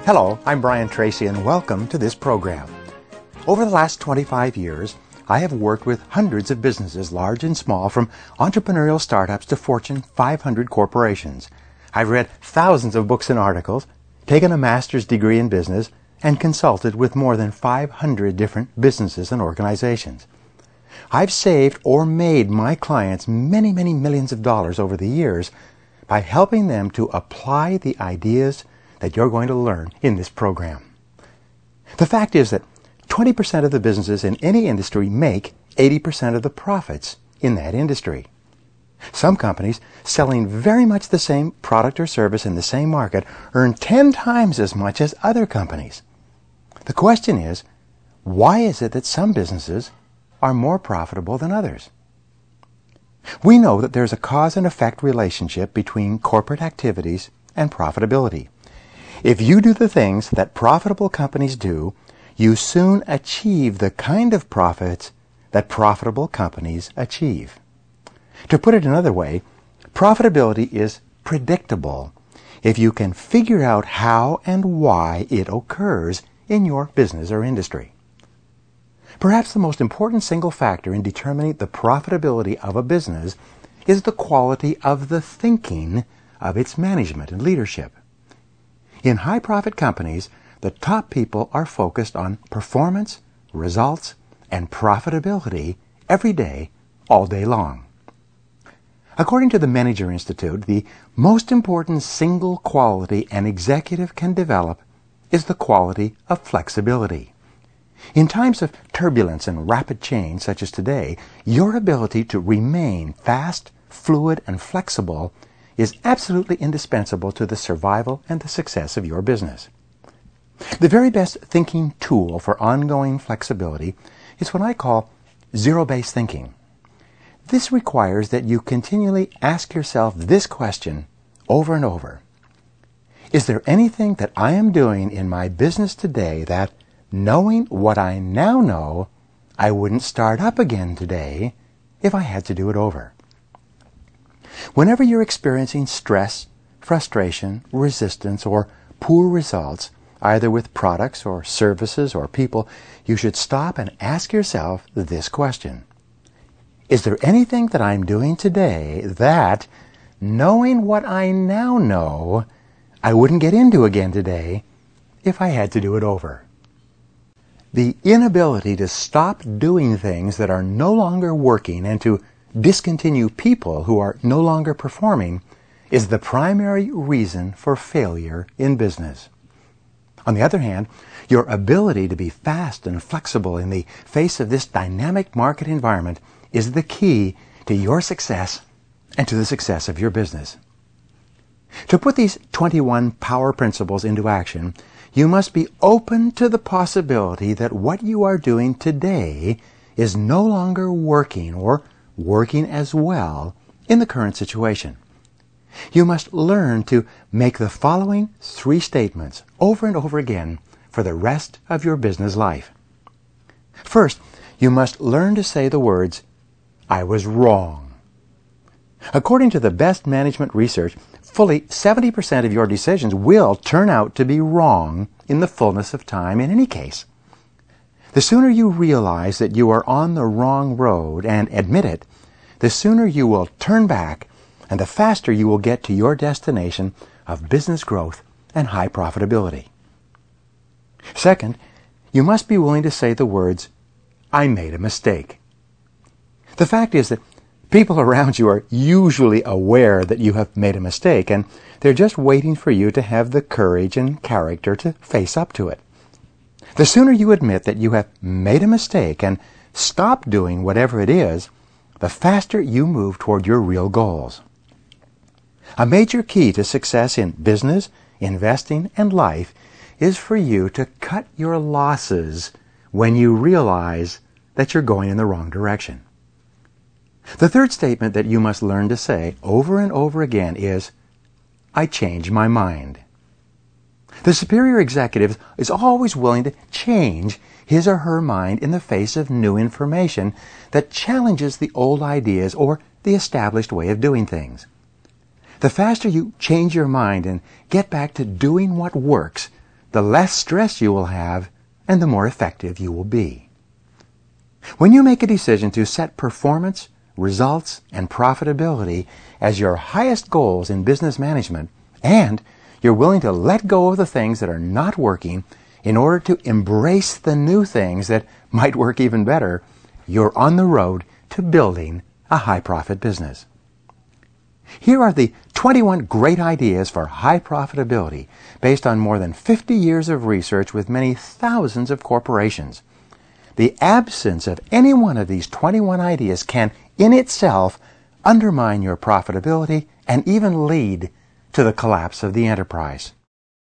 Hello, I'm Brian Tracy and welcome to this program. Over the last 25 years, I have worked with hundreds of businesses, large and small, from entrepreneurial startups to Fortune 500 corporations. I've read thousands of books and articles, taken a master's degree in business, and consulted with more than 500 different businesses and organizations. I've saved or made my clients many millions of dollars over the years by helping them to apply the ideas that you're going to learn in this program. The fact is that 20% of the businesses in any industry make 80% of the profits in that industry. Some companies selling very much the same product or service in the same market earn 10 times as much as other companies. The question is, why is it that some businesses are more profitable than others? We know that there's a cause and effect relationship between corporate activities and profitability. If you do the things that profitable companies do, you soon achieve the kind of profits that profitable companies achieve. To put it another way, profitability is predictable if you can figure out how and why it occurs in your business or industry. Perhaps the most important single factor in determining the profitability of a business is the quality of the thinking of its management and leadership. In high-profit companies, the top people are focused on performance, results, and profitability every day, all day long. According to the Manager Institute, the most important single quality an executive can develop is the quality of flexibility. In times of turbulence and rapid change, such as today, your ability to remain fast, fluid, and flexible is absolutely indispensable to the survival and the success of your business. The very best thinking tool for ongoing flexibility is what I call zero-based thinking. This requires that you continually ask yourself this question over and over. Is there anything that I am doing in my business today that, knowing what I now know, I wouldn't start up again today if I had to do it over? Whenever you're experiencing stress, frustration, resistance, or poor results, either with products or services or people, you should stop and ask yourself this question. Is there anything that I'm doing today that, knowing what I now know, I wouldn't get into again today if I had to do it over? The inability to stop doing things that are no longer working and to discontinue people who are no longer performing is the primary reason for failure in business. On the other hand, your ability to be fast and flexible in the face of this dynamic market environment is the key to your success and to the success of your business. To put these 21 power principles into action, you must be open to the possibility that what you are doing today is no longer working or working as well in the current situation. You must learn to make the following 3 statements over and over again for the rest of your business life. First, you must learn to say the words, "I was wrong." According to the best management research, fully 70% of your decisions will turn out to be wrong in the fullness of time in any case. The sooner you realize that you are on the wrong road and admit it, the sooner you will turn back and the faster you will get to your destination of business growth and high profitability. Second, you must be willing to say the words, "I made a mistake." The fact is that people around you are usually aware that you have made a mistake, and they're just waiting for you to have the courage and character to face up to it. The sooner you admit that you have made a mistake and stop doing whatever it is, the faster you move toward your real goals. A major key to success in business, investing, and life is for you to cut your losses when you realize that you're going in the wrong direction. The third statement that you must learn to say over and over again is, "I changed my mind." The superior executive is always willing to change his or her mind in the face of new information that challenges the old ideas or the established way of doing things. The faster you change your mind and get back to doing what works, the less stress you will have and the more effective you will be. When you make a decision to set performance, results, and profitability as your highest goals in business management, and you're willing to let go of the things that are not working in order to embrace the new things that might work even better, you're on the road to building a high-profit business. Here are the 21 great ideas for high profitability based on more than 50 years of research with many thousands of corporations. The absence of any one of these 21 ideas can, in itself, undermine your profitability and even lead to the collapse of the enterprise.